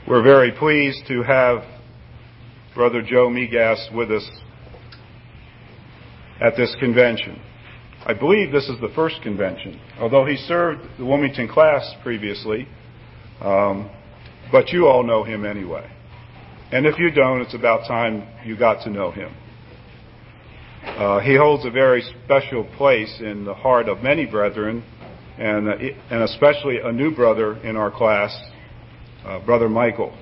We're very pleased to have Brother Joe Migas with us at this convention. I believe this is the first convention, although he served the Wilmington class previously, but you all know him anyway. And if you don't, it's about time you got to know him. He holds a very special place in the heart of many brethren, and especially a new brother in our class, Brother Michael.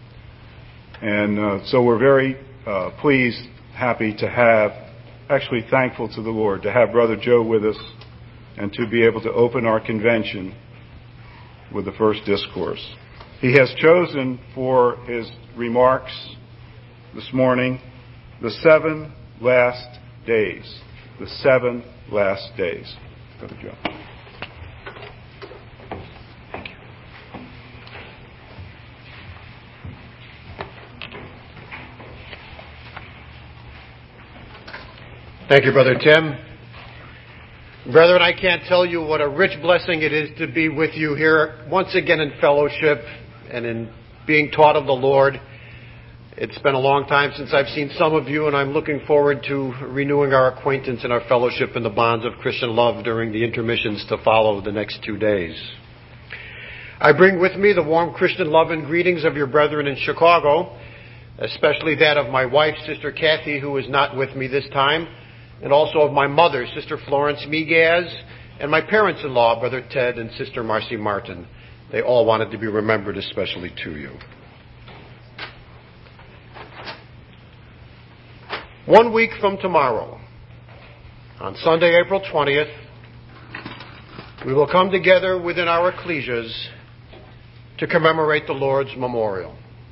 And so we're very pleased, happy to have, actually thankful to the Lord to have Brother Joe with us and to be able to open our convention with the first discourse. He has chosen for his remarks this morning the 7 last days. The 7 last days. Brother Joe. Thank you, Brother Tim. Brethren, I can't tell you what a rich blessing it is to be with you here once again in fellowship and in being taught of the Lord. It's been a long time since I've seen some of you, and I'm looking forward to renewing our acquaintance and our fellowship in the bonds of Christian love during the intermissions to follow the next 2 days. I bring with me the warm Christian love and greetings of your brethren in Chicago, especially that of my wife, Sister Kathy, who is not with me this time, and also of my mother, Sister Florence Migas, and my parents-in-law, Brother Ted and Sister Marcy Martin. They all wanted to be remembered, especially to you. 1 week from tomorrow, on Sunday, April 20th, we will come together within our ecclesias to commemorate the Lord's memorial.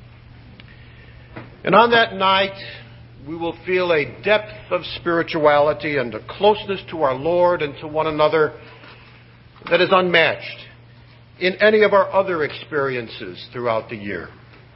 And on that night, we will feel a depth of spirituality and a closeness to our Lord and to one another that is unmatched in any of our other experiences throughout the year.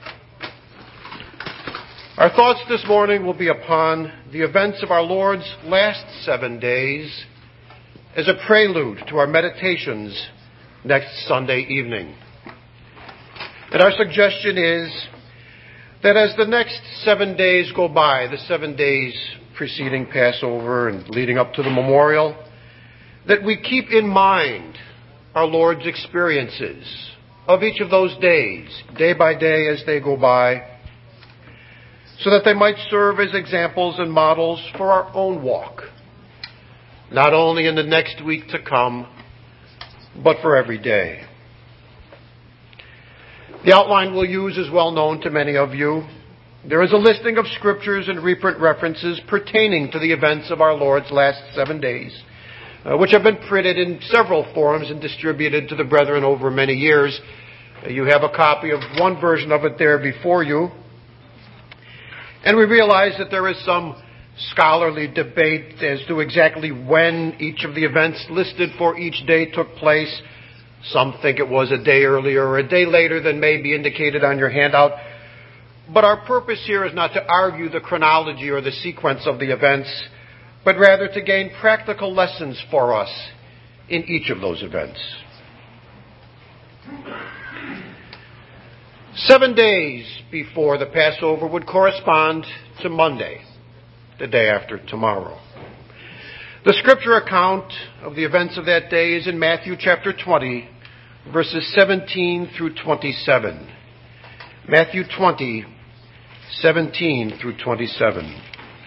Our thoughts this morning will be upon the events of our Lord's last 7 days as a prelude to our meditations next Sunday evening. And our suggestion is that as the next 7 days go by, the 7 days preceding Passover and leading up to the memorial, that we keep in mind our Lord's experiences of each of those days, day by day as they go by, so that they might serve as examples and models for our own walk, not only in the next week to come, but for every day. The outline we'll use is well known to many of you. There is a listing of scriptures and reprint references pertaining to the events of our Lord's last 7 days, which have been printed in several forms and distributed to the brethren over many years. You have a copy of one version of it there before you. And we realize that there is some scholarly debate as to exactly when each of the events listed for each day took place. Some think it was a day earlier or a day later than may be indicated on your handout. But our purpose here is not to argue the chronology or the sequence of the events, but rather to gain practical lessons for us in each of those events. 7 days before the Passover would correspond to Monday, the day after tomorrow. The scripture account of the events of that day is in Matthew chapter 20, verses 17 through 27. Matthew 20, 17 through 27.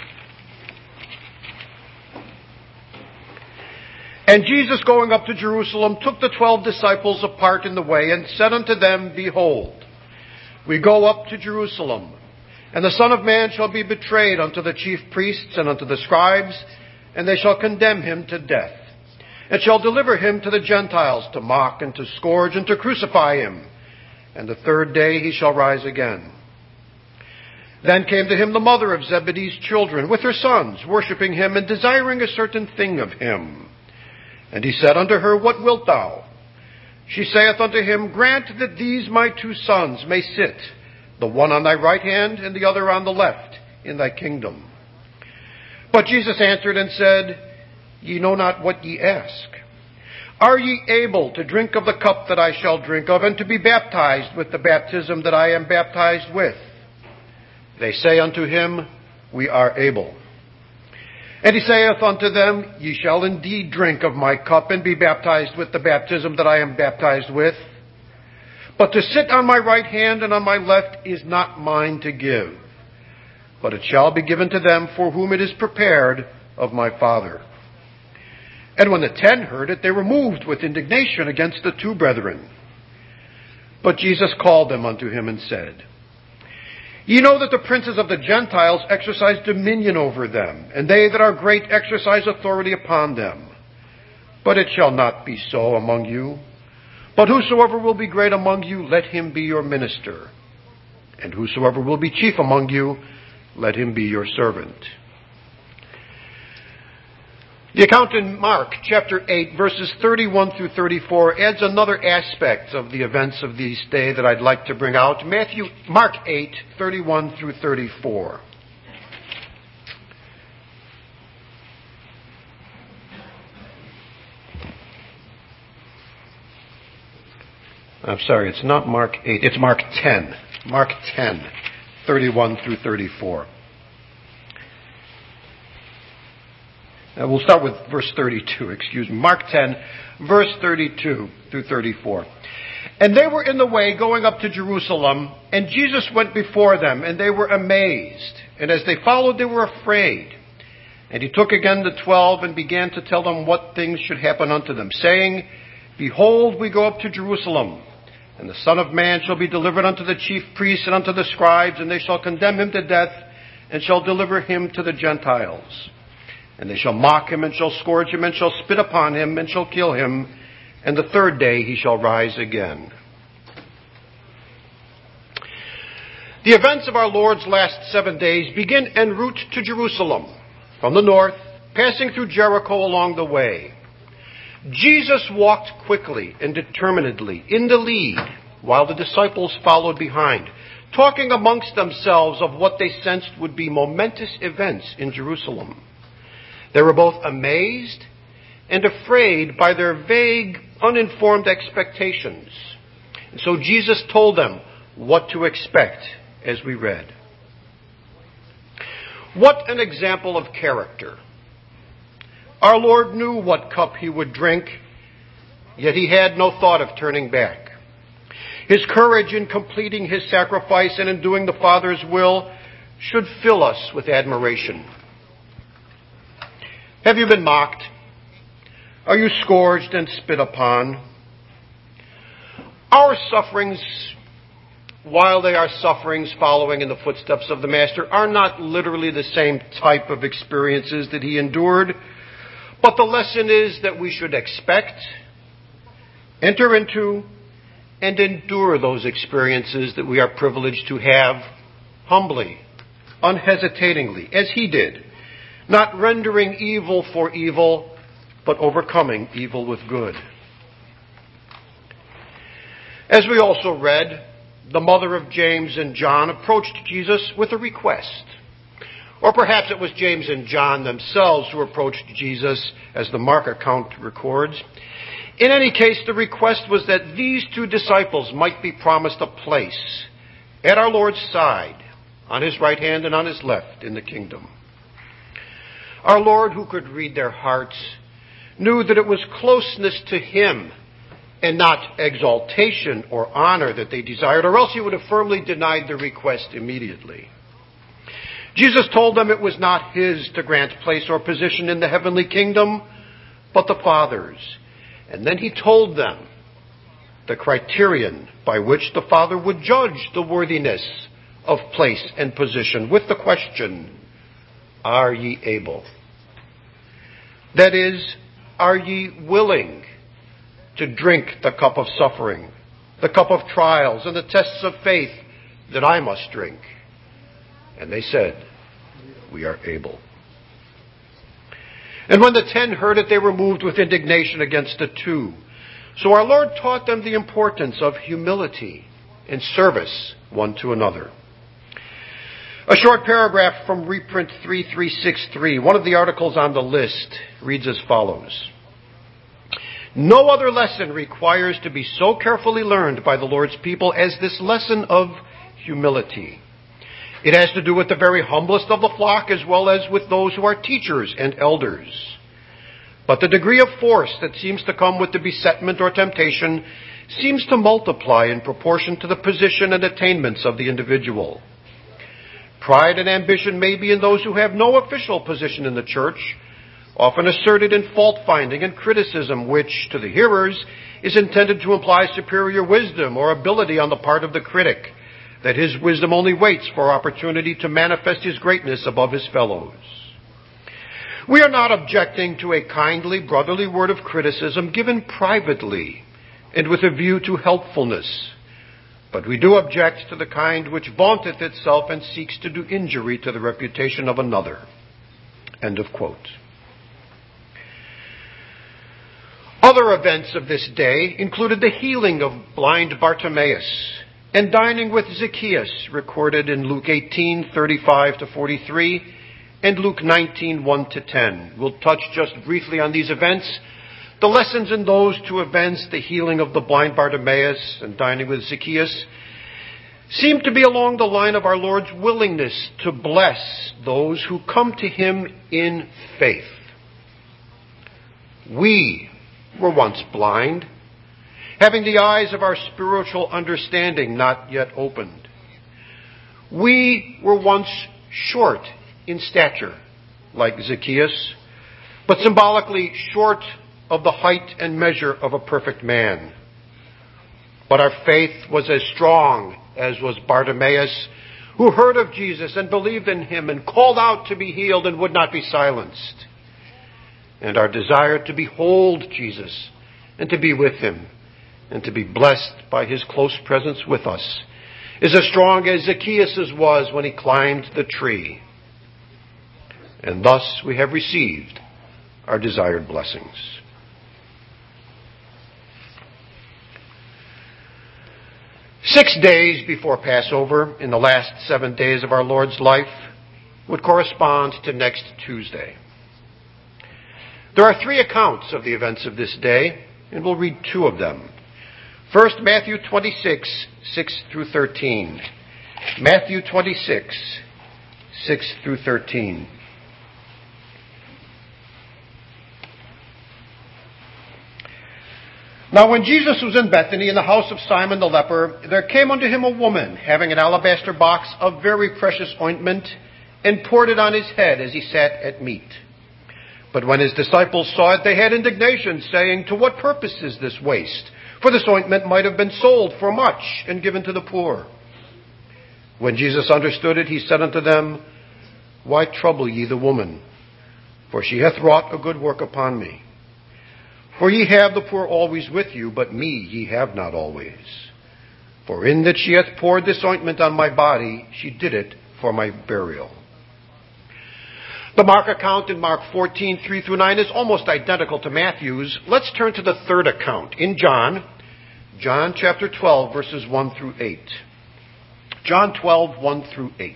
And Jesus, going up to Jerusalem, took the 12 disciples apart in the way and said unto them, Behold, we go up to Jerusalem, and the Son of Man shall be betrayed unto the chief priests and unto the scribes, and they shall condemn him to death, and shall deliver him to the Gentiles to mock and to scourge and to crucify him. And the third day he shall rise again. Then came to him the mother of Zebedee's children with her sons, worshipping him and desiring a certain thing of him. And he said unto her, What wilt thou? She saith unto him, Grant that these my 2 sons may sit, the one on thy right hand and the other on the left, in thy kingdom. But Jesus answered and said, Ye know not what ye ask. Are ye able to drink of the cup that I shall drink of, and to be baptized with the baptism that I am baptized with? They say unto him, We are able. And he saith unto them, Ye shall indeed drink of my cup, and be baptized with the baptism that I am baptized with. But to sit on my right hand and on my left is not mine to give, but it shall be given to them for whom it is prepared of my Father. And when the 10 heard it, they were moved with indignation against the 2 brethren. But Jesus called them unto him and said, Ye know that the princes of the Gentiles exercise dominion over them, and they that are great exercise authority upon them. But it shall not be so among you. But whosoever will be great among you, let him be your minister. And whosoever will be chief among you, let him be your servant. The account in Mark chapter 8, verses 31 through 34 adds another aspect of the events of this day that I'd like to bring out. Mark 8, 31 through 34. I'm sorry, it's not Mark 8, it's Mark 10. Mark 10, 31 through 34. We'll start with verse 32, Mark 10, verse 32 through 34. And they were in the way going up to Jerusalem, and Jesus went before them, and they were amazed. And as they followed, they were afraid. And he took again the 12, and began to tell them what things should happen unto them, saying, Behold, we go up to Jerusalem, and the Son of Man shall be delivered unto the chief priests and unto the scribes, and they shall condemn him to death, and shall deliver him to the Gentiles. And they shall mock him, and shall scourge him, and shall spit upon him, and shall kill him. And the 3rd day he shall rise again. The events of our Lord's last 7 days begin en route to Jerusalem, from the north, passing through Jericho along the way. Jesus walked quickly and determinedly in the lead, while the disciples followed behind, talking amongst themselves of what they sensed would be momentous events in Jerusalem. They were both amazed and afraid by their vague, uninformed expectations. And so Jesus told them what to expect, as we read. What an example of character. Our Lord knew what cup he would drink, yet he had no thought of turning back. His courage in completing his sacrifice and in doing the Father's will should fill us with admiration. Have you been mocked? Are you scourged and spit upon? Our sufferings, while they are sufferings following in the footsteps of the Master, are not literally the same type of experiences that he endured, but the lesson is that we should expect, enter into, and endure those experiences that we are privileged to have humbly, unhesitatingly, as he did. Not rendering evil for evil, but overcoming evil with good. As we also read, the mother of James and John approached Jesus with a request. Or perhaps it was James and John themselves who approached Jesus, as the Mark account records. In any case, the request was that these 2 disciples might be promised a place at our Lord's side, on his right hand and on his left in the kingdom. Our Lord, who could read their hearts, knew that it was closeness to him and not exaltation or honor that they desired, or else he would have firmly denied the request immediately. Jesus told them it was not his to grant place or position in the heavenly kingdom, but the Father's. And then he told them the criterion by which the Father would judge the worthiness of place and position with the question, Are ye able? That is, are ye willing to drink the cup of suffering, the cup of trials, and the tests of faith that I must drink? And they said, We are able. And when the 10 heard it, they were moved with indignation against the 2. So our Lord taught them the importance of humility and service one to another. A short paragraph from reprint 3363, one of the articles on the list, reads as follows. No other lesson requires to be so carefully learned by the Lord's people as this lesson of humility. It has to do with the very humblest of the flock as well as with those who are teachers and elders. But the degree of force that seems to come with the besetment or temptation seems to multiply in proportion to the position and attainments of the individual. Pride and ambition may be in those who have no official position in the church, often asserted in fault-finding and criticism, which, to the hearers, is intended to imply superior wisdom or ability on the part of the critic, that his wisdom only waits for opportunity to manifest his greatness above his fellows. We are not objecting to a kindly, brotherly word of criticism given privately and with a view to helpfulness, but we do object to the kind which vaunteth itself and seeks to do injury to the reputation of another." End of quote. Other events of this day included the healing of blind Bartimaeus and dining with Zacchaeus, recorded in Luke 18:35-43 and Luke 19:1-10. We'll touch just briefly on these events. The lessons in those two events, the healing of the blind Bartimaeus and dining with Zacchaeus, seem to be along the line of our Lord's willingness to bless those who come to Him in faith. We were once blind, having the eyes of our spiritual understanding not yet opened. We were once short in stature, like Zacchaeus, but symbolically short of the height and measure of a perfect man. But our faith was as strong as was Bartimaeus, who heard of Jesus and believed in Him and called out to be healed and would not be silenced. And our desire to behold Jesus and to be with Him and to be blessed by His close presence with us is as strong as Zacchaeus' was when he climbed the tree. And thus we have received our desired blessings. "6 days before Passover, in the last 7 days of our Lord's life, would correspond to next Tuesday. There are 3 accounts of the events of this day, and we'll read 2 of them. First, Matthew 26, 6-13. Matthew 26, 6-13. "Now when Jesus was in Bethany in the house of Simon the leper, there came unto him a woman having an alabaster box of very precious ointment, and poured it on his head as he sat at meat. But when his disciples saw it, they had indignation, saying, To what purpose is this waste? For this ointment might have been sold for much and given to the poor. When Jesus understood it, he said unto them, Why trouble ye the woman? For she hath wrought a good work upon me. For ye have the poor always with you, but me ye have not always. For in that she hath poured this ointment on my body, she did it for my burial." The Mark account in Mark 14, 3-9 is almost identical to Matthew's. Let's turn to the third account in John chapter 12, verses 1-8. John 12, 1-8.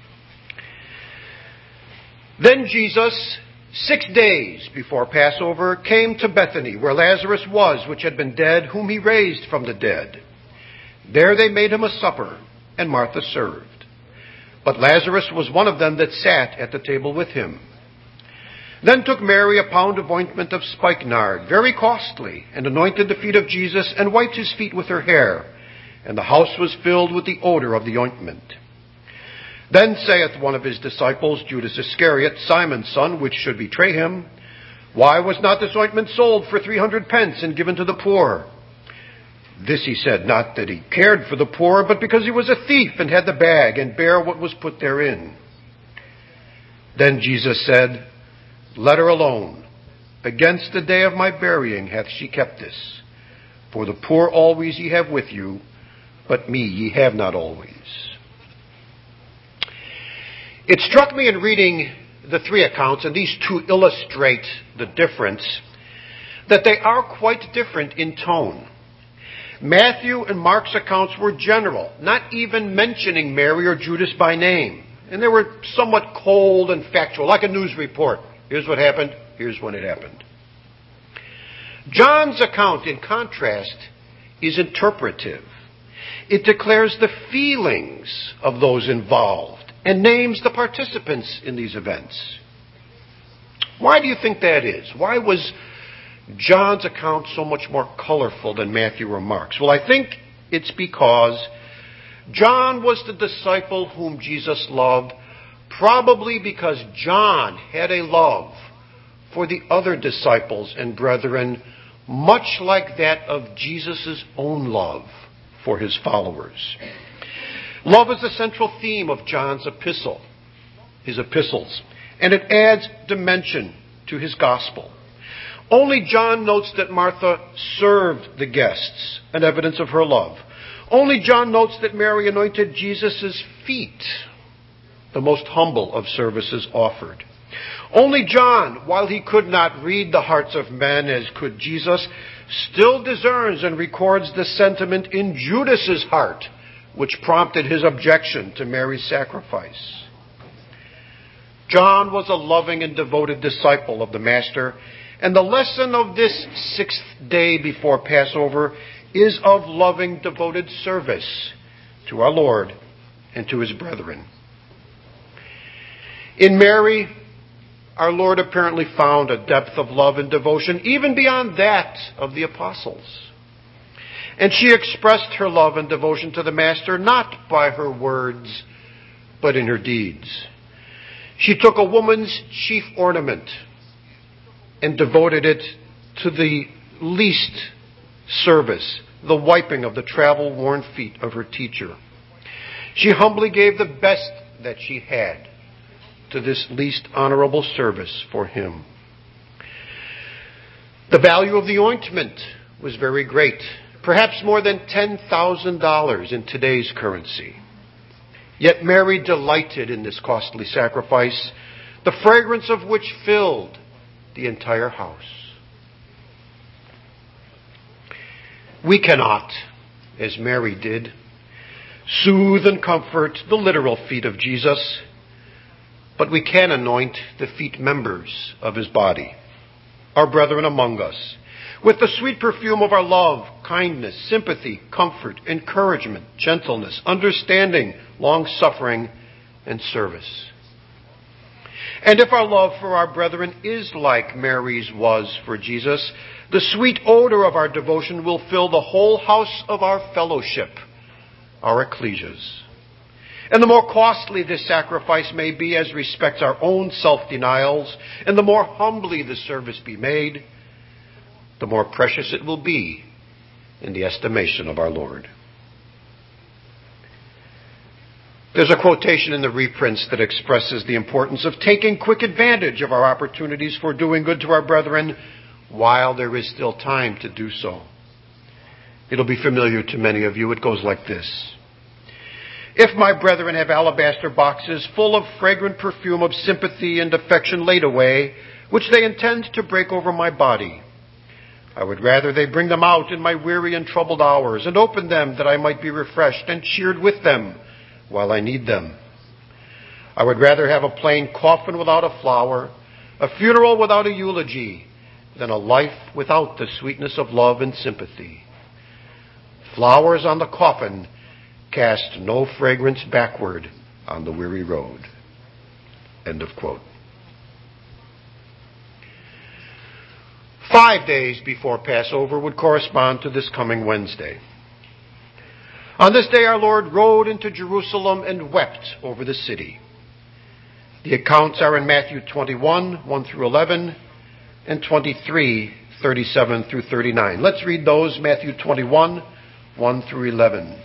"Then Jesus, 6 days before Passover, came to Bethany, where Lazarus was, which had been dead, whom he raised from the dead. There they made him a supper, and Martha served. But Lazarus was one of them that sat at the table with him. Then took Mary a pound of ointment of spikenard, very costly, and anointed the feet of Jesus, and wiped his feet with her hair. And the house was filled with the odor of the ointment. Then saith one of his disciples, Judas Iscariot, Simon's son, which should betray him, Why was not this ointment sold for 300 pence and given to the poor? This he said, not that he cared for the poor, but because he was a thief, and had the bag, and bare what was put therein. Then Jesus said, Let her alone. Against the day of my burying hath she kept this. For the poor always ye have with you, but me ye have not always. It struck me in reading the 3 accounts, and these 2 illustrate the difference, that they are quite different in tone. Matthew and Mark's accounts were general, not even mentioning Mary or Judas by name. And they were somewhat cold and factual, like a news report. Here's what happened, here's when it happened. John's account, in contrast, is interpretive. It declares the feelings of those involved and names the participants in these events. Why do you think that is? Why was John's account so much more colorful than Matthew or Mark's? Well, I think it's because John was the disciple whom Jesus loved, probably because John had a love for the other disciples and brethren, much like that of Jesus' own love for his followers. Love is the central theme of John's his epistles, and it adds dimension to his gospel. Only John notes that Martha served the guests, an evidence of her love. Only John notes that Mary anointed Jesus' feet, the most humble of services offered. Only John, while he could not read the hearts of men as could Jesus, still discerns and records the sentiment in Judas's heart, which prompted his objection to Mary's sacrifice. John was a loving and devoted disciple of the Master, and the lesson of this 6th day before Passover is of loving, devoted service to our Lord and to his brethren. In Mary, our Lord apparently found a depth of love and devotion even beyond that of the apostles. And she expressed her love and devotion to the Master not by her words, but in her deeds. She took a woman's chief ornament and devoted it to the least service, the wiping of the travel-worn feet of her teacher. She humbly gave the best that she had to this least honorable service for him. The value of the ointment was very great, perhaps more than $10,000 in today's currency. Yet Mary delighted in this costly sacrifice, the fragrance of which filled the entire house. We cannot, as Mary did, soothe and comfort the literal feet of Jesus, but we can anoint the feet members of his body, our brethren among us, with the sweet perfume of our love, kindness, sympathy, comfort, encouragement, gentleness, understanding, long-suffering, and service. And if our love for our brethren is like Mary's was for Jesus, the sweet odor of our devotion will fill the whole house of our fellowship, our ecclesias. And the more costly this sacrifice may be as respects our own self-denials, and the more humbly the service be made, the more precious it will be in the estimation of our Lord. There's a quotation in the reprints that expresses the importance of taking quick advantage of our opportunities for doing good to our brethren while there is still time to do so. It'll be familiar to many of you. It goes like this. If my brethren have alabaster boxes full of fragrant perfume of sympathy and affection laid away, which they intend to break over my body, I would rather they bring them out in my weary and troubled hours and open them that I might be refreshed and cheered with them while I need them. I would rather have a plain coffin without a flower, a funeral without a eulogy, than a life without the sweetness of love and sympathy. Flowers on the coffin cast no fragrance backward on the weary road. End of quote. 5 days before Passover would correspond to this coming Wednesday. On this day our Lord rode into Jerusalem and wept over the city. The accounts are in Matthew 21, 1 through 11, and 23, 37 through 39. Let's read those, Matthew 21, 1 through 11.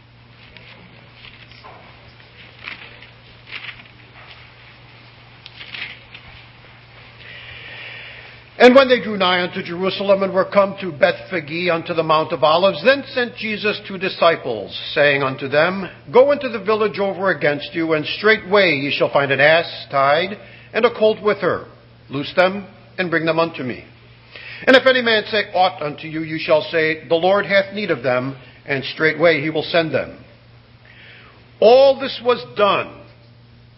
And when they drew nigh unto Jerusalem and were come to Bethphage unto the Mount of Olives, then sent Jesus 2 disciples, saying unto them, Go into the village over against you, and straightway ye shall find an ass tied, and a colt with her. Loose them, and bring them unto me. And if any man say aught unto you, you shall say, The Lord hath need of them, and straightway he will send them. All this was done,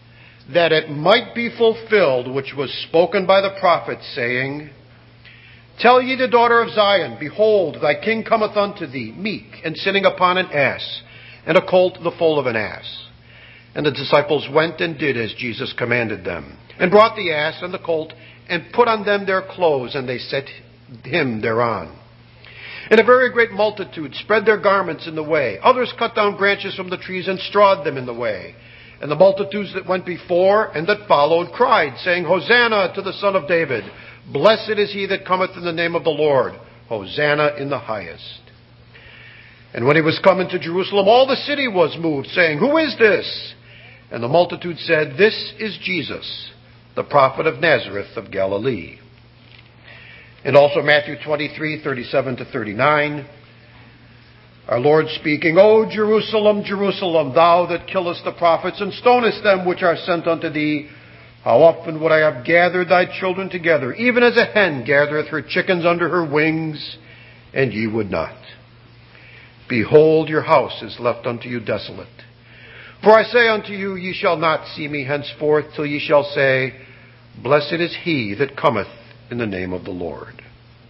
that it might be fulfilled which was spoken by the prophet, saying, Tell ye the daughter of Zion, Behold, thy king cometh unto thee, meek, and sitting upon an ass, and a colt the foal of an ass. And the disciples went and did as Jesus commanded them, and brought the ass and the colt, and put on them their clothes, and they set him thereon. And a very great multitude spread their garments in the way. Others cut down branches from the trees and strawed them in the way. And the multitudes that went before and that followed cried, saying, Hosanna to the Son of David. Blessed is he that cometh in the name of the Lord. Hosanna in the highest. And when he was come into Jerusalem, all the city was moved, saying, Who is this? And the multitude said, This is Jesus, the prophet of Nazareth of Galilee. And also Matthew 23:37-39. Our Lord speaking, O Jerusalem, Jerusalem, thou that killest the prophets and stonest them which are sent unto thee, how often would I have gathered thy children together, even as a hen gathereth her chickens under her wings, and ye would not. Behold, your house is left unto you desolate. For I say unto you, ye shall not see me henceforth, till ye shall say, Blessed is he that cometh in the name of the Lord.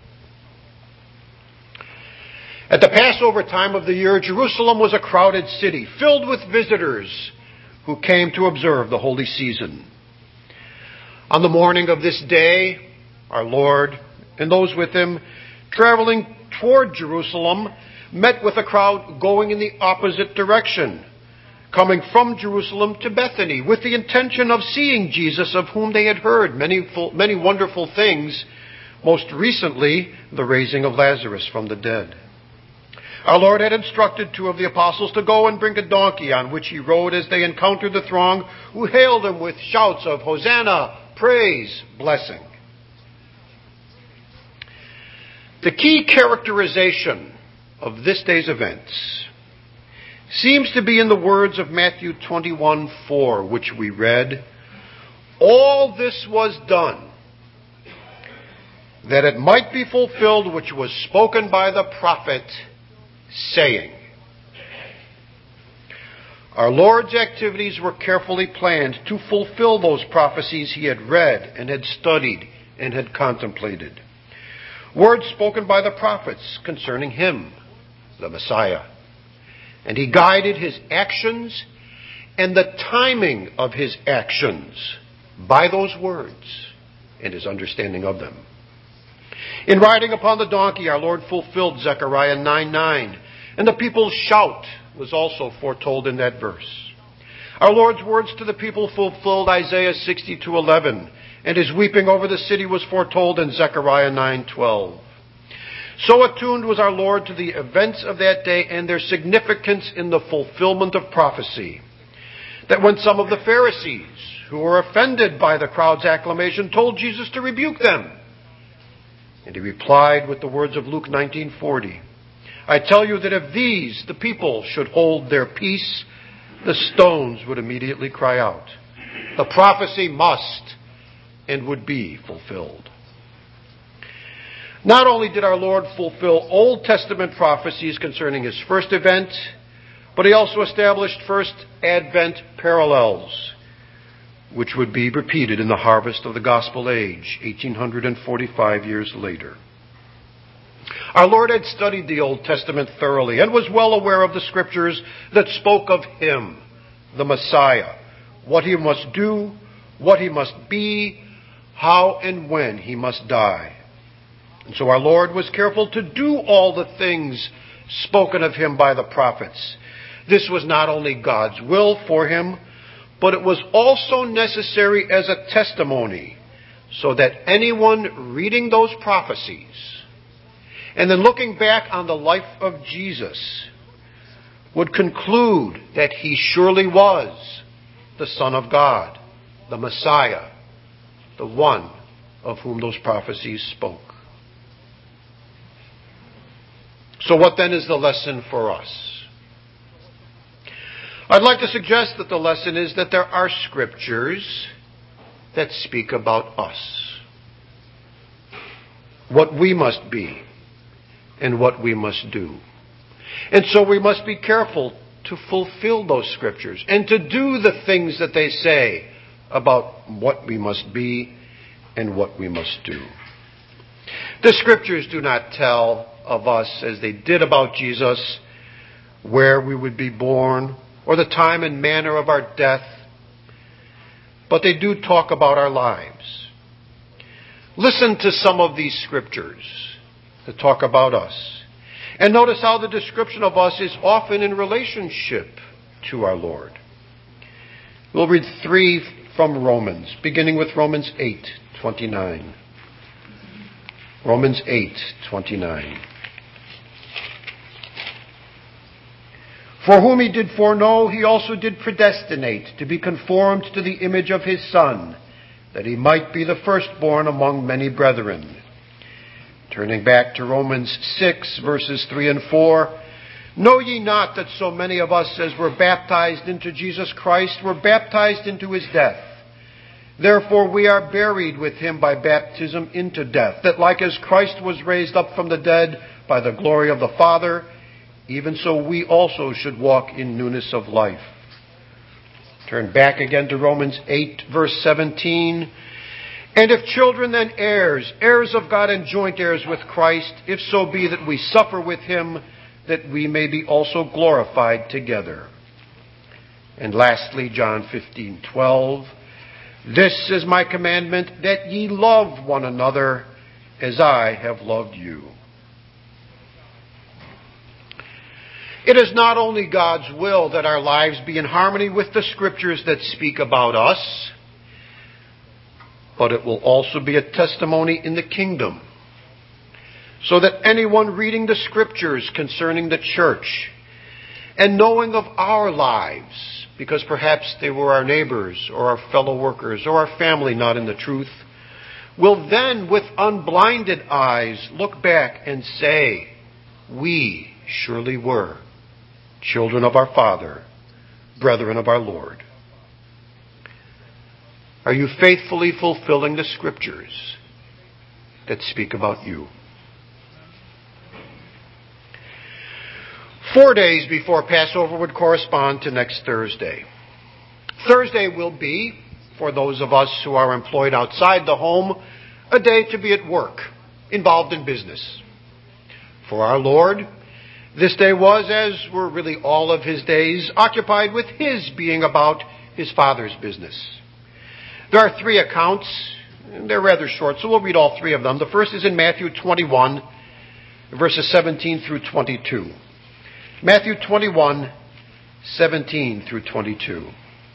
At the Passover time of the year, Jerusalem was a crowded city, filled with visitors who came to observe the holy season. On the morning of this day, our Lord and those with him, traveling toward Jerusalem, met with a crowd going in the opposite direction, coming from Jerusalem to Bethany, with the intention of seeing Jesus, of whom they had heard many wonderful things, most recently the raising of Lazarus from the dead. Our Lord had instructed two of the apostles to go and bring a donkey on which he rode as they encountered the throng, who hailed him with shouts of Hosanna, praise, blessing. The key characterization of this day's events seems to be in the words of Matthew 21:4, which we read, All this was done, that it might be fulfilled which was spoken by the prophet, saying. Our Lord's activities were carefully planned to fulfill those prophecies he had read and had studied and had contemplated. Words spoken by the prophets concerning him, the Messiah. And he guided his actions and the timing of his actions by those words and his understanding of them. In riding upon the donkey, our Lord fulfilled Zechariah 9:9, and the people's shout was also foretold in that verse. Our Lord's words to the people fulfilled Isaiah 62:11, and his weeping over the city was foretold in Zechariah 9:12. So attuned was our Lord to the events of that day and their significance in the fulfillment of prophecy, that when some of the Pharisees, who were offended by the crowd's acclamation, told Jesus to rebuke them, and he replied with the words of Luke 19:40, I tell you that if these, the people, should hold their peace, the stones would immediately cry out. The prophecy must and would be fulfilled. Not only did our Lord fulfill Old Testament prophecies concerning his first event, but he also established first Advent parallels, which would be repeated in the harvest of the gospel age, 1845 years later. Our Lord had studied the Old Testament thoroughly and was well aware of the scriptures that spoke of him, the Messiah, what he must do, what he must be, how and when he must die. And so our Lord was careful to do all the things spoken of him by the prophets. This was not only God's will for him, but it was also necessary as a testimony, so that anyone reading those prophecies and then looking back on the life of Jesus would conclude that he surely was the Son of God, the Messiah, the one of whom those prophecies spoke. So what then is the lesson for us? I'd like to suggest that the lesson is that there are scriptures that speak about us, what we must be and what we must do. And so we must be careful to fulfill those scriptures and to do the things that they say about what we must be and what we must do. The Scriptures do not tell of us, as they did about Jesus, where we would be born or the time and manner of our death, but they do talk about our lives. Listen to some of these Scriptures that talk about us, and notice how the description of us is often in relationship to our Lord. We'll read 3 from Romans, beginning with Romans 8:29. Romans 8:29. For whom he did foreknow, he also did predestinate to be conformed to the image of his Son, that he might be the firstborn among many brethren. Turning back to Romans 6, verses 3 and 4, know ye not that so many of us as were baptized into Jesus Christ were baptized into his death? Therefore we are buried with him by baptism into death, that like as Christ was raised up from the dead by the glory of the Father, even so we also should walk in newness of life. Turn back again to Romans 8, verse 17. And if children, then heirs, heirs of God and joint heirs with Christ, if so be that we suffer with him, that we may be also glorified together. And lastly, John 15:12. This is my commandment, that ye love one another as I have loved you. It is not only God's will that our lives be in harmony with the Scriptures that speak about us, but it will also be a testimony in the kingdom, so that anyone reading the Scriptures concerning the church and knowing of our lives, because perhaps they were our neighbors or our fellow workers or our family not in the truth, will then with unblinded eyes look back and say, we surely were children of our Father, brethren of our Lord. Are you faithfully fulfilling the Scriptures that speak about you? 4 days before Passover would correspond to next Thursday. Thursday will be, for those of us who are employed outside the home, a day to be at work, involved in business. For our Lord, this day was, as were really all of his days, occupied with his being about his Father's business. There are 3 accounts, and they're rather short, so we'll read all 3 of them. The first is in Matthew 21, verses 17 through 22. Matthew 21, 17 through 22.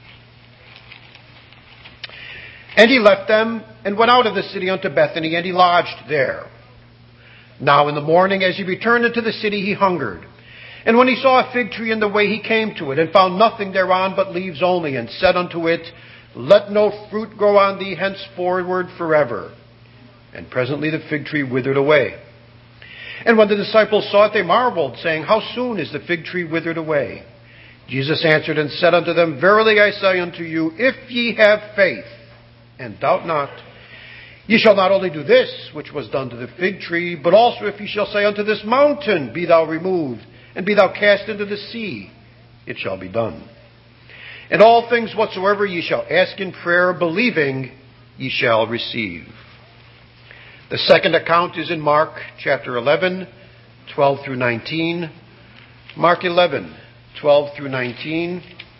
And he left them and went out of the city unto Bethany, and he lodged there. Now in the morning, as he returned into the city, he hungered. And when he saw a fig tree in the way, he came to it, and found nothing thereon but leaves only, and said unto it, Let no fruit grow on thee henceforward forever. And presently the fig tree withered away. And when the disciples saw it, they marveled, saying, How soon is the fig tree withered away? Jesus answered and said unto them, Verily I say unto you, if ye have faith, and doubt not, ye shall not only do this, which was done to the fig tree, but also if ye shall say unto this mountain, Be thou removed, and be thou cast into the sea, it shall be done. And all things whatsoever ye shall ask in prayer, believing, ye shall receive. The second account is in Mark chapter 11, 12 through 19. Mark 11, 12 through 19.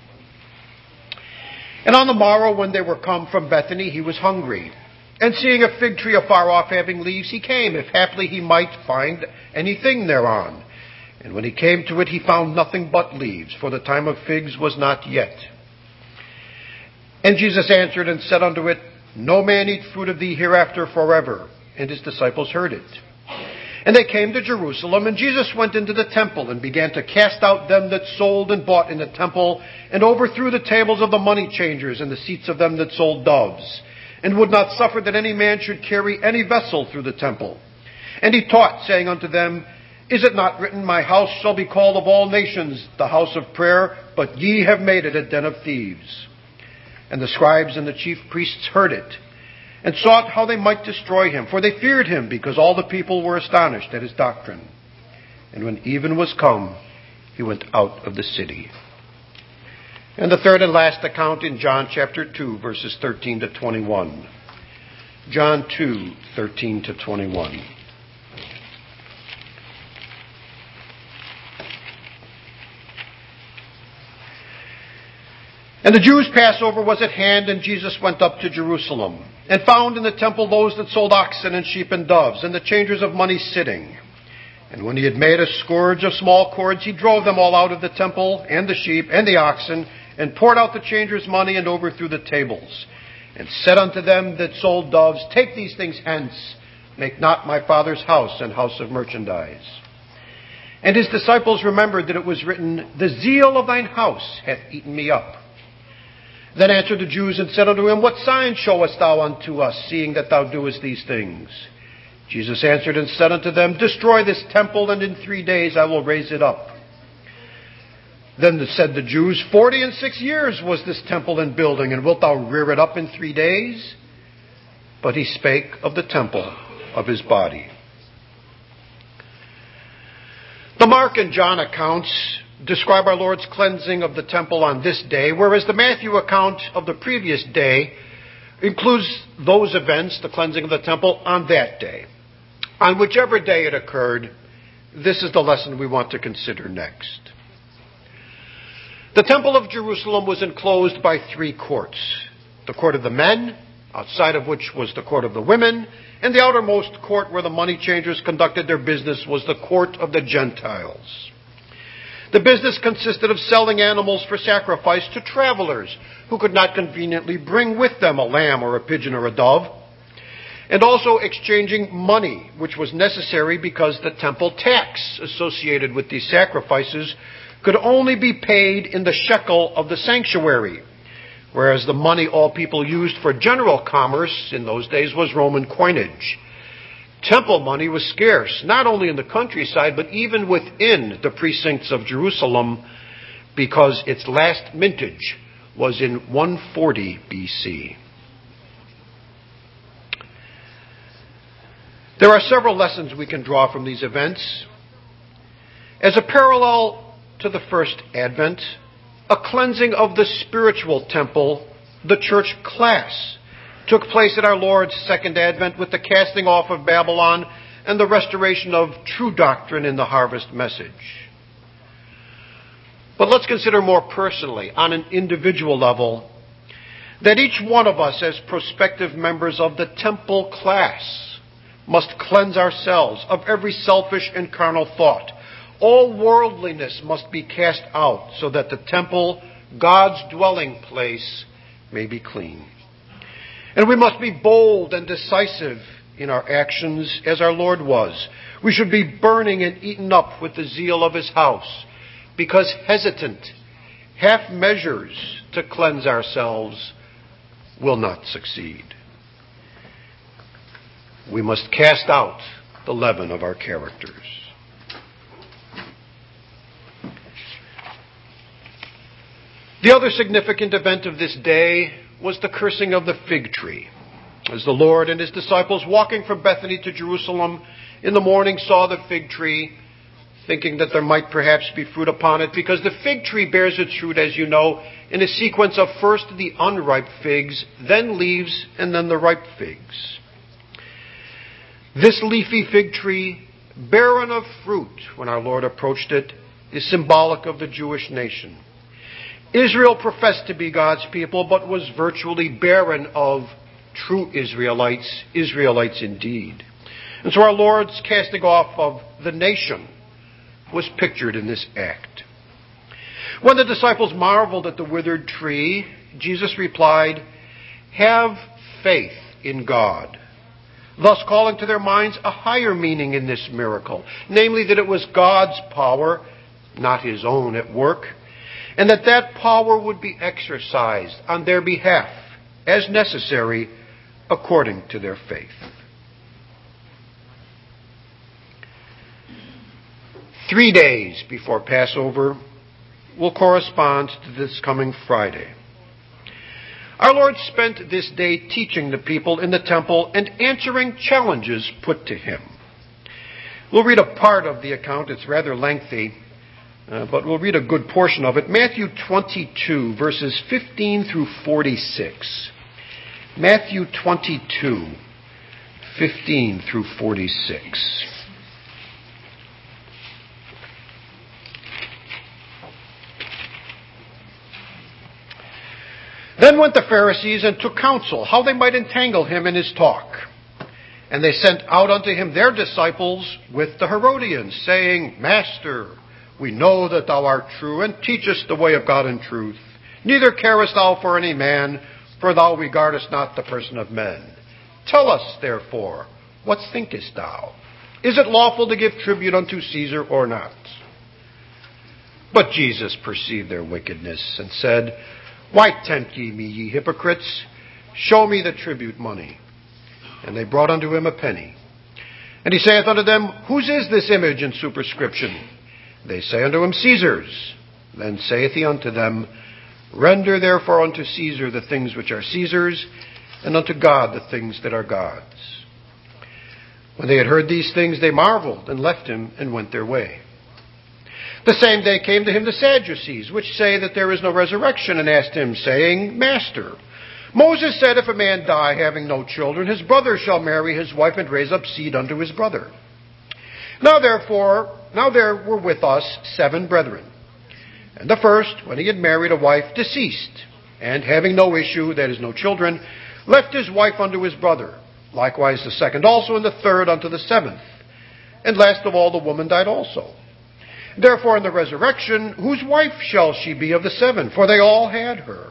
And on the morrow, when they were come from Bethany, he was hungry. And seeing a fig tree afar off having leaves, he came, if haply he might find anything thereon. And when he came to it, he found nothing but leaves, for the time of figs was not yet. And Jesus answered and said unto it, No man eat fruit of thee hereafter forever. And his disciples heard it. And they came to Jerusalem, and Jesus went into the temple, and began to cast out them that sold and bought in the temple, and overthrew the tables of the money changers, and the seats of them that sold doves, and would not suffer that any man should carry any vessel through the temple. And he taught, saying unto them, Is it not written, My house shall be called of all nations the house of prayer, but ye have made it a den of thieves? And the scribes and the chief priests heard it, and sought how they might destroy him, for they feared him, because all the people were astonished at his doctrine. And when even was come, he went out of the city. And the third and last account in John chapter 2, verses 13 to 21. John 2, 13 to 21. And the Jews' Passover was at hand, and Jesus went up to Jerusalem, and found in the temple those that sold oxen and sheep and doves, and the changers of money sitting. And when he had made a scourge of small cords, he drove them all out of the temple, and the sheep, and the oxen, and poured out the changers' money, and overthrew the tables. And said unto them that sold doves, Take these things hence, make not my Father's house an house of merchandise. And his disciples remembered that it was written, The zeal of thine house hath eaten me up. Then answered the Jews and said unto him, What sign showest thou unto us, seeing that thou doest these things? Jesus answered and said unto them, Destroy this temple, and in 3 days I will raise it up. Then said the Jews, 46 years was this temple in building, and wilt thou rear it up in 3 days? But he spake of the temple of his body. The Mark and John accounts describe our Lord's cleansing of the temple on this day, whereas the Matthew account of the previous day includes those events, the cleansing of the temple, on that day. On whichever day it occurred, this is the lesson we want to consider next. The temple of Jerusalem was enclosed by 3 courts. The court of the men, outside of which was the court of the women, and the outermost court where the money changers conducted their business was the court of the Gentiles. The business consisted of selling animals for sacrifice to travelers who could not conveniently bring with them a lamb or a pigeon or a dove, and also exchanging money, which was necessary because the temple tax associated with these sacrifices could only be paid in the shekel of the sanctuary, whereas the money all people used for general commerce in those days was Roman coinage. Temple money was scarce, not only in the countryside, but even within the precincts of Jerusalem, because its last mintage was in 140 BC. There are several lessons we can draw from these events. As a parallel to the first Advent, a cleansing of the spiritual temple, the church class, took place at our Lord's second Advent with the casting off of Babylon and the restoration of true doctrine in the harvest message. But let's consider more personally, on an individual level, that each one of us as prospective members of the temple class must cleanse ourselves of every selfish and carnal thought. All worldliness must be cast out so that the temple, God's dwelling place, may be clean. And we must be bold and decisive in our actions as our Lord was. We should be burning and eaten up with the zeal of his house, because hesitant, half measures to cleanse ourselves will not succeed. We must cast out the leaven of our characters. The other significant event of this day was the cursing of the fig tree. As the Lord and his disciples, walking from Bethany to Jerusalem in the morning, saw the fig tree, thinking that there might perhaps be fruit upon it, because the fig tree bears its fruit, as you know, in a sequence of first the unripe figs, then leaves, and then the ripe figs. This leafy fig tree, barren of fruit when our Lord approached it, is symbolic of the Jewish nation. Israel professed to be God's people, but was virtually barren of true Israelites indeed. And so our Lord's casting off of the nation was pictured in this act. When the disciples marveled at the withered tree, Jesus replied, "Have faith in God," thus calling to their minds a higher meaning in this miracle, namely that it was God's power, not his own, at work, and that power would be exercised on their behalf as necessary according to their faith. 3 days before Passover will correspond to this coming Friday. Our Lord spent this day teaching the people in the temple and answering challenges put to him. We'll read a part of the account. It's rather lengthy, but we'll read a good portion of it. Matthew 22, verses 15 through 46. Matthew 22, 15 through 46. Then went the Pharisees and took counsel, how they might entangle him in his talk. And they sent out unto him their disciples with the Herodians, saying, Master, we know that thou art true, and teachest the way of God in truth. Neither carest thou for any man, for thou regardest not the person of men. Tell us, therefore, what thinkest thou? Is it lawful to give tribute unto Caesar or not? But Jesus perceived their wickedness, and said, Why tempt ye me, ye hypocrites? Show me the tribute money. And they brought unto him a penny. And he saith unto them, Whose is this image and superscription? They say unto him, Caesar's. Then saith he unto them, Render therefore unto Caesar the things which are Caesar's, and unto God the things that are God's. When they had heard these things, they marveled, and left him, and went their way. The same day came to him the Sadducees, which say that there is no resurrection, and asked him, saying, Master, Moses said, If a man die having no children, his brother shall marry his wife, and raise up seed unto his brother. Now there were with us 7 brethren. And the first, when he had married a wife, deceased, and having no issue, that is, no children, left his wife unto his brother. Likewise the second also, and the third unto the 7th. And last of all the woman died also. Therefore in the resurrection, whose wife shall she be of the 7? For they all had her.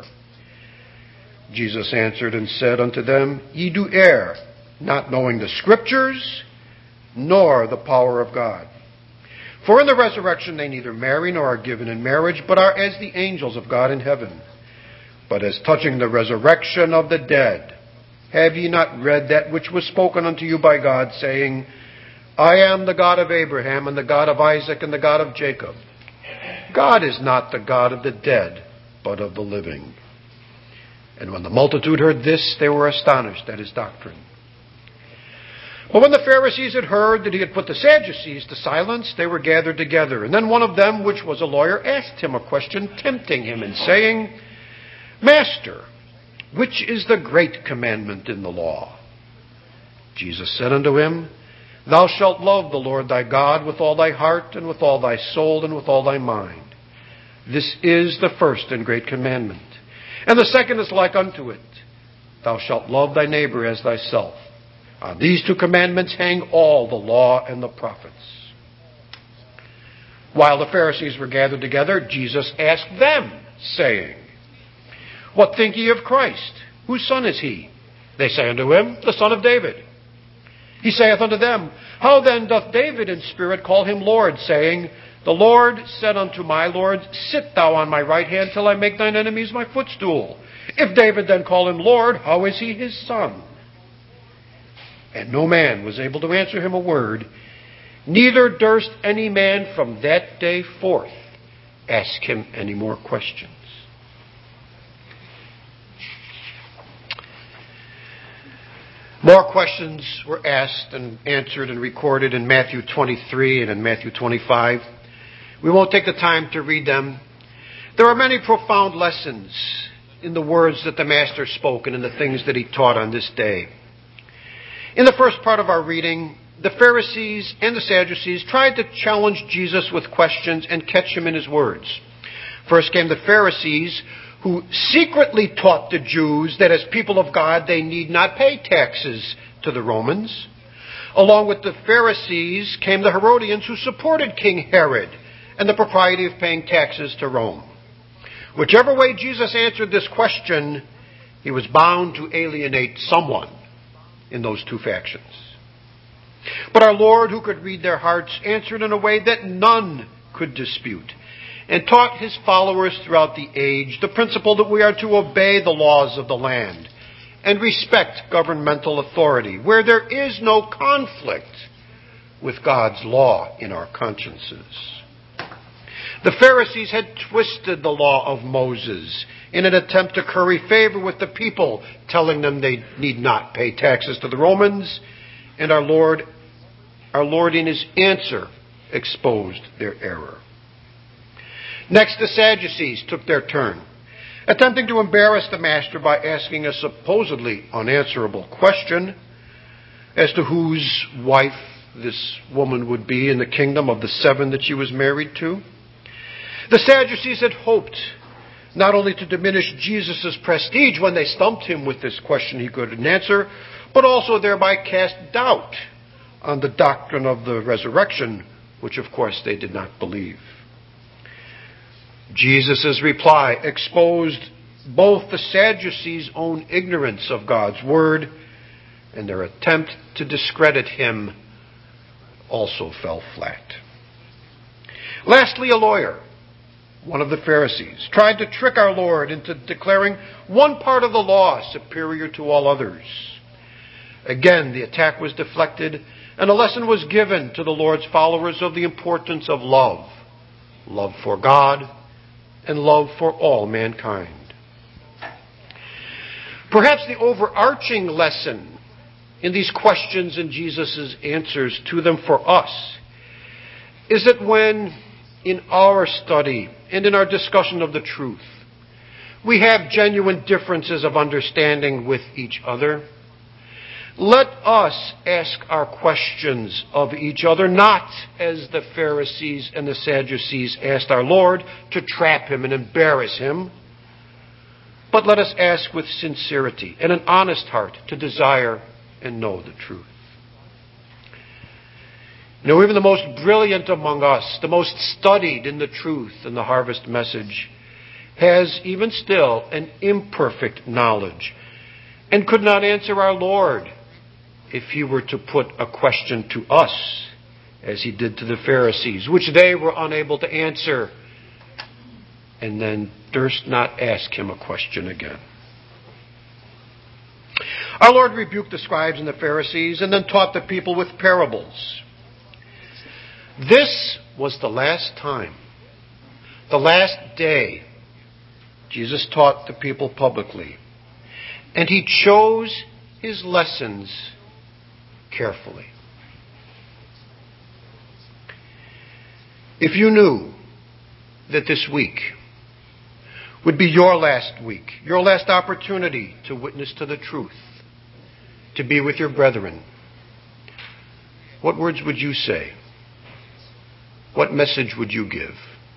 Jesus answered and said unto them, Ye do err, not knowing the Scriptures, nor the power of God. For in the resurrection they neither marry nor are given in marriage, but are as the angels of God in heaven. But as touching the resurrection of the dead, have ye not read that which was spoken unto you by God, saying, I am the God of Abraham, and the God of Isaac, and the God of Jacob. God is not the God of the dead, but of the living. And when the multitude heard this, they were astonished at his doctrine. But when the Pharisees had heard that he had put the Sadducees to silence, they were gathered together. And then one of them, which was a lawyer, asked him a question, tempting him, and saying, Master, which is the great commandment in the law? Jesus said unto him, Thou shalt love the Lord thy God with all thy heart, and with all thy soul, and with all thy mind. This is the first and great commandment. And the second is like unto it. Thou shalt love thy neighbor as thyself. On these 2 commandments hang all the law and the prophets. While the Pharisees were gathered together, Jesus asked them, saying, What think ye of Christ? Whose son is he? They say unto him, The son of David. He saith unto them, How then doth David in spirit call him Lord, saying, The Lord said unto my Lord, Sit thou on my right hand till I make thine enemies my footstool. If David then call him Lord, how is he his son? And no man was able to answer him a word, neither durst any man from that day forth ask him any more questions. More questions were asked and answered and recorded in Matthew 23 and in Matthew 25. We won't take the time to read them. There are many profound lessons in the words that the Master spoke and in the things that he taught on this day. In the first part of our reading, the Pharisees and the Sadducees tried to challenge Jesus with questions and catch him in his words. First came the Pharisees, who secretly taught the Jews that as people of God they need not pay taxes to the Romans. Along with the Pharisees came the Herodians, who supported King Herod and the propriety of paying taxes to Rome. Whichever way Jesus answered this question, he was bound to alienate someone in those 2 factions. But our Lord, who could read their hearts, answered in a way that none could dispute, and taught his followers throughout the age the principle that we are to obey the laws of the land and respect governmental authority where there is no conflict with God's law in our consciences. The Pharisees had twisted the law of Moses in an attempt to curry favor with the people, telling them they need not pay taxes to the Romans, and our Lord in his answer exposed their error. Next, the Sadducees took their turn, attempting to embarrass the Master by asking a supposedly unanswerable question as to whose wife this woman would be in the kingdom of the 7 that she was married to. The Sadducees had hoped not only to diminish Jesus' prestige when they stumped him with this question he couldn't answer, but also thereby cast doubt on the doctrine of the resurrection, which of course they did not believe. Jesus' reply exposed both the Sadducees' own ignorance of God's word and their attempt to discredit him also fell flat. Lastly, a lawyer, one of the Pharisees, tried to trick our Lord into declaring one part of the law superior to all others. Again, the attack was deflected, and a lesson was given to the Lord's followers of the importance of love. Love for God and love for all mankind. Perhaps the overarching lesson in these questions and Jesus' answers to them for us is that when in our study and in our discussion of the truth, we have genuine differences of understanding with each other, let us ask our questions of each other, not as the Pharisees and the Sadducees asked our Lord to trap him and embarrass him, but let us ask with sincerity and an honest heart to desire and know the truth. Even the most brilliant among us, the most studied in the truth and the harvest message, has even still an imperfect knowledge and could not answer our Lord if he were to put a question to us, as he did to the Pharisees, which they were unable to answer, and then durst not ask him a question again. Our Lord rebuked the scribes and the Pharisees and then taught the people with parables. This was the last time, the last day, Jesus taught the people publicly, and he chose his lessons carefully. If you knew that this week would be your last week, your last opportunity to witness to the truth, to be with your brethren, what words would you say? What message would you give?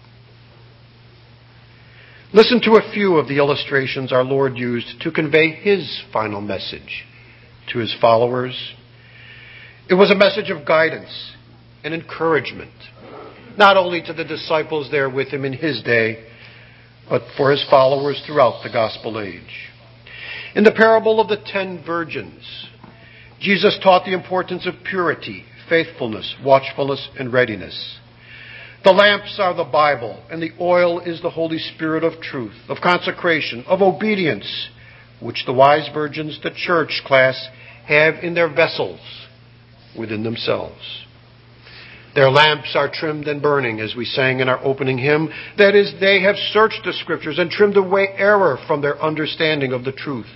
Listen to a few of the illustrations our Lord used to convey his final message to his followers. It was a message of guidance and encouragement, not only to the disciples there with him in his day, but for his followers throughout the gospel age. In the parable of the 10 virgins, Jesus taught the importance of purity, faithfulness, watchfulness, and readiness. The lamps are the Bible, and the oil is the Holy Spirit of truth, of consecration, of obedience, which the wise virgins, the church class, have in their vessels within themselves. Their lamps are trimmed and burning, as we sang in our opening hymn. That is, they have searched the Scriptures and trimmed away error from their understanding of the truth.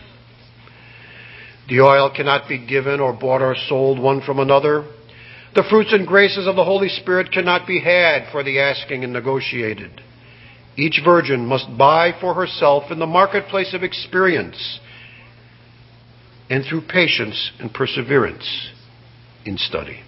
The oil cannot be given or bought or sold one from another. The fruits and graces of the Holy Spirit cannot be had for the asking and negotiated. Each virgin must buy for herself in the marketplace of experience and through patience and perseverance in study.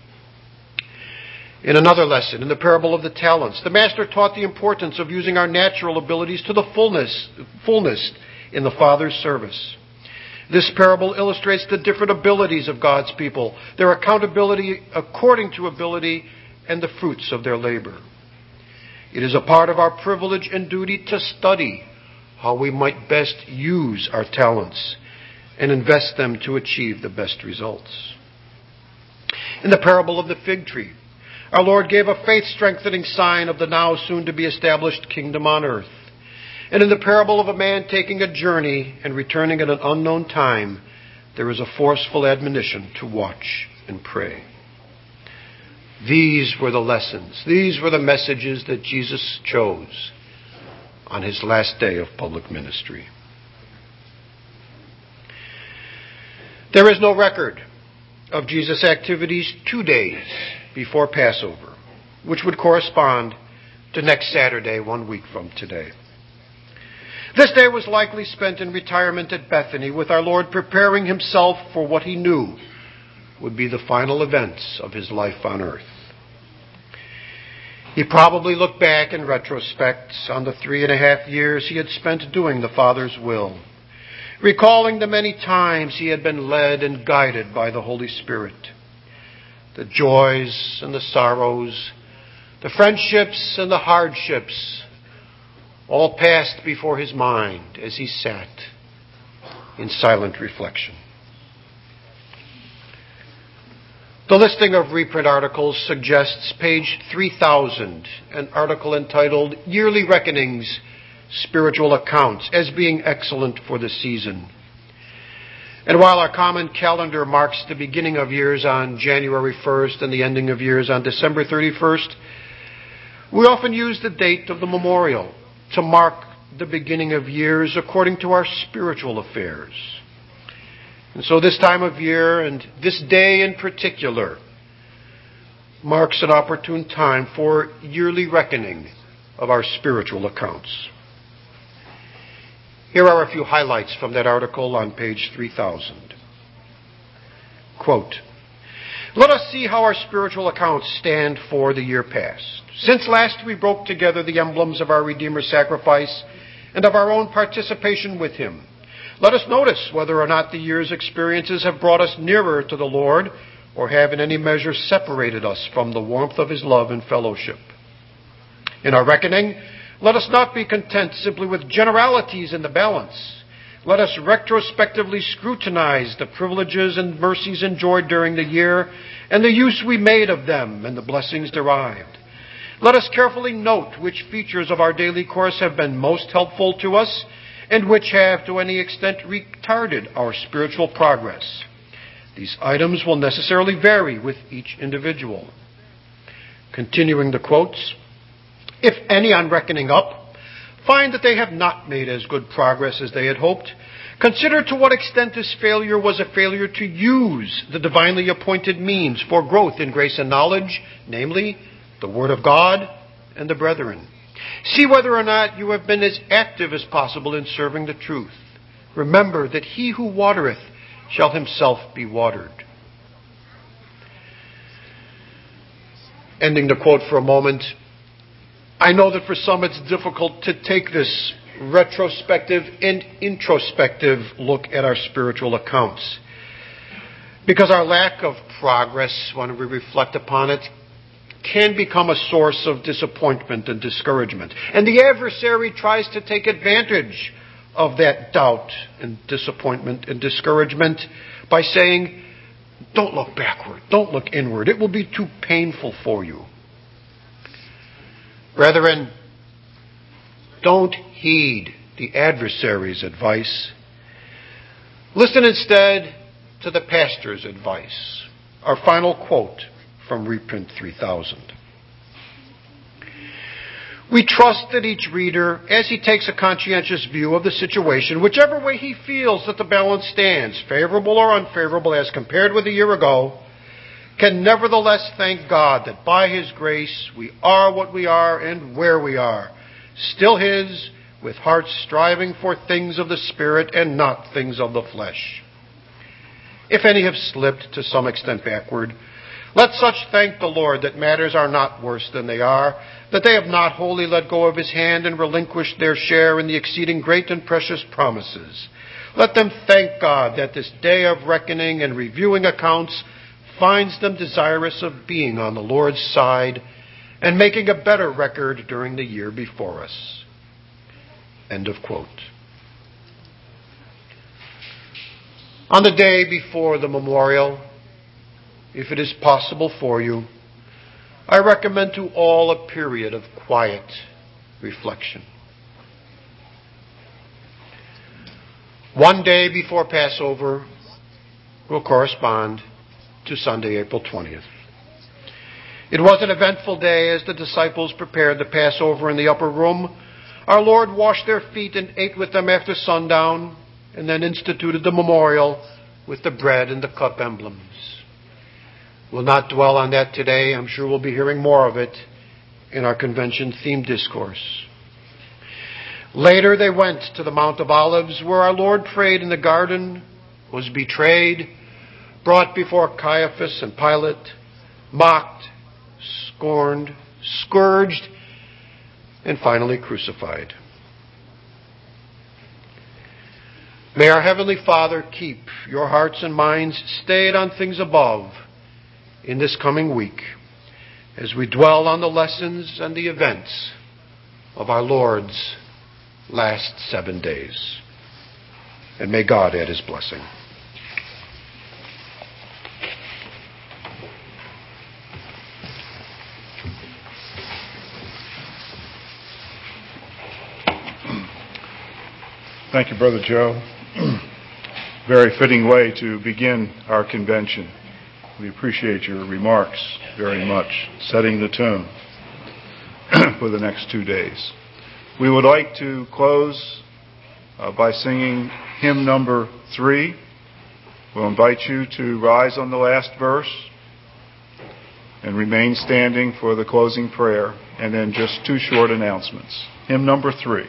In another lesson, in the parable of the talents, the Master taught the importance of using our natural abilities to the fullness in the Father's service. This parable illustrates the different abilities of God's people, their accountability according to ability, and the fruits of their labor. It is a part of our privilege and duty to study how we might best use our talents and invest them to achieve the best results. In the parable of the fig tree, our Lord gave a faith-strengthening sign of the now soon-to-be-established kingdom on earth. And in the parable of a man taking a journey and returning at an unknown time, there is a forceful admonition to watch and pray. These were the lessons, these were the messages that Jesus chose on his last day of public ministry. There is no record of Jesus' activities 2 days before Passover, which would correspond to next Saturday, 1 week from today. This day was likely spent in retirement at Bethany, with our Lord preparing himself for what he knew would be the final events of his life on earth. He probably looked back in retrospect on the 3.5 years he had spent doing the Father's will, recalling the many times he had been led and guided by the Holy Spirit, the joys and the sorrows, the friendships and the hardships, all passed before his mind as he sat in silent reflection. The listing of reprint articles suggests page 3000, an article entitled Yearly Reckonings, Spiritual Accounts, as being excellent for the season. And while our common calendar marks the beginning of years on January 1st and the ending of years on December 31st, we often use the date of the memorial to mark the beginning of years according to our spiritual affairs. And so this time of year, and this day in particular, marks an opportune time for yearly reckoning of our spiritual accounts. Here are a few highlights from that article on page 3000. Quote, "Let us see how our spiritual accounts stand for the year past. Since last we broke together the emblems of our Redeemer's sacrifice and of our own participation with him, let us notice whether or not the year's experiences have brought us nearer to the Lord or have in any measure separated us from the warmth of his love and fellowship. In our reckoning, let us not be content simply with generalities in the balance. Let us retrospectively scrutinize the privileges and mercies enjoyed during the year and the use we made of them and the blessings derived. Let us carefully note which features of our daily course have been most helpful to us and which have to any extent retarded our spiritual progress. These items will necessarily vary with each individual." Continuing the quotes, "If any on reckoning up find that they have not made as good progress as they had hoped, consider to what extent this failure was a failure to use the divinely appointed means for growth in grace and knowledge, namely, the Word of God and the brethren. See whether or not you have been as active as possible in serving the truth. Remember that he who watereth shall himself be watered." Ending the quote for a moment, I know that for some it's difficult to take this retrospective and introspective look at our spiritual accounts, because our lack of progress, when we reflect upon it, can become a source of disappointment and discouragement. And the adversary tries to take advantage of that doubt and disappointment and discouragement by saying, don't look backward, don't look inward, it will be too painful for you. Brethren, don't heed the adversary's advice. Listen instead to the pastor's advice. Our final quote from reprint 3000. "We trust that each reader, as he takes a conscientious view of the situation, whichever way he feels that the balance stands, favorable or unfavorable as compared with a year ago, can nevertheless thank God that by his grace we are what we are and where we are, still his, with hearts striving for things of the Spirit and not things of the flesh. If any have slipped to some extent backward, let such thank the Lord that matters are not worse than they are, that they have not wholly let go of his hand and relinquished their share in the exceeding great and precious promises. Let them thank God that this day of reckoning and reviewing accounts finds them desirous of being on the Lord's side and making a better record during the year before us." End of quote. On the day before the memorial, if it is possible for you, I recommend to all a period of quiet reflection. One day before Passover will correspond to Sunday, April 20th. It was an eventful day as the disciples prepared the Passover in the upper room. Our Lord washed their feet and ate with them after sundown, and then instituted the memorial with the bread and the cup emblems. We'll not dwell on that today. I'm sure we'll be hearing more of it in our convention-themed discourse. Later they went to the Mount of Olives, where our Lord prayed in the garden, was betrayed, brought before Caiaphas and Pilate, mocked, scorned, scourged, and finally crucified. May our Heavenly Father keep your hearts and minds stayed on things above in this coming week as we dwell on the lessons and the events of our Lord's last 7 days. And may God add His blessing. Thank you, Brother Joe. Very fitting way to begin our convention. We appreciate your remarks very much, setting the tone for the next 2 days. We would like to close by singing hymn number 3. We'll invite you to rise on the last verse and remain standing for the closing prayer, and then just 2 short announcements. Hymn number 3.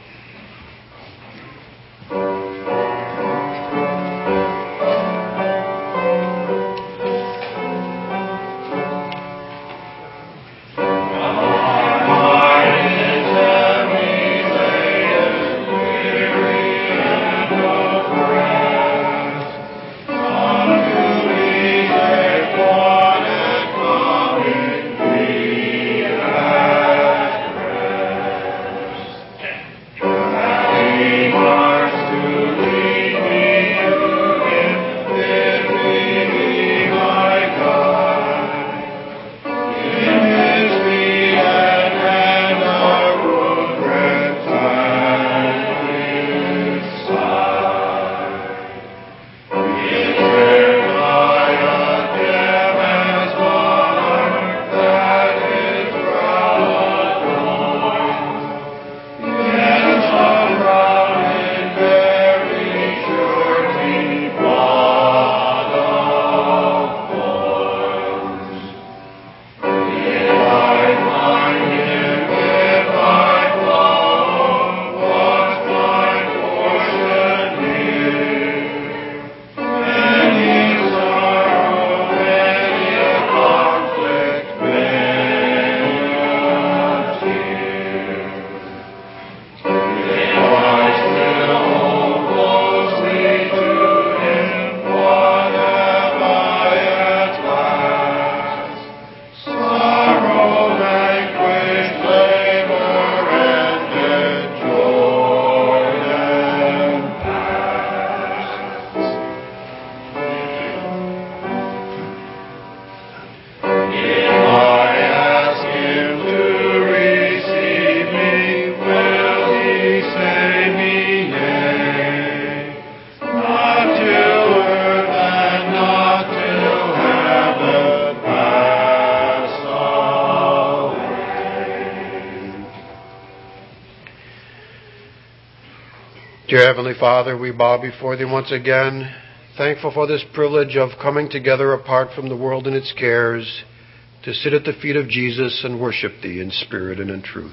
Dear Heavenly Father, we bow before Thee once again, thankful for this privilege of coming together apart from the world and its cares to sit at the feet of Jesus and worship Thee in spirit and in truth.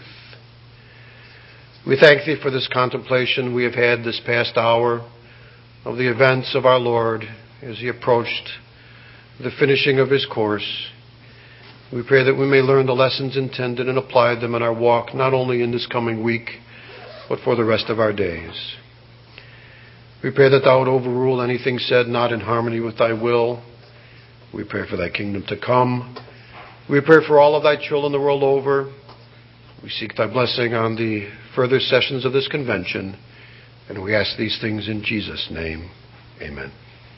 We thank Thee for this contemplation we have had this past hour of the events of our Lord as He approached the finishing of His course. We pray that we may learn the lessons intended and apply them in our walk, not only in this coming week, but for the rest of our days. We pray that Thou would overrule anything said not in harmony with Thy will. We pray for Thy kingdom to come. We pray for all of Thy children the world over. We seek Thy blessing on the further sessions of this convention, and we ask these things in Jesus' name. Amen.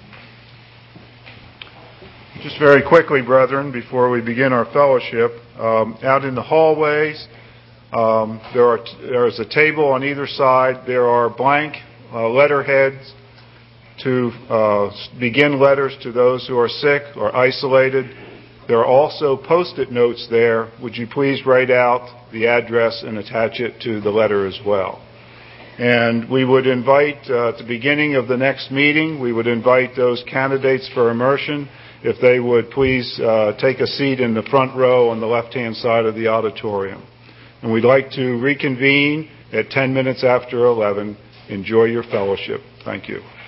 Just very quickly, brethren, before we begin our fellowship, out in the hallways, there is a table on either side. There are blank letterheads to begin letters to those who are sick or isolated. There are also Post-it notes there. Would you please write out the address and attach it to the letter as well? And we would invite, at the beginning of the next meeting, we would invite those candidates for immersion, if they would please take a seat in the front row on the left-hand side of the auditorium. And we'd like to reconvene at 10 minutes after 11. Enjoy your fellowship. Thank you.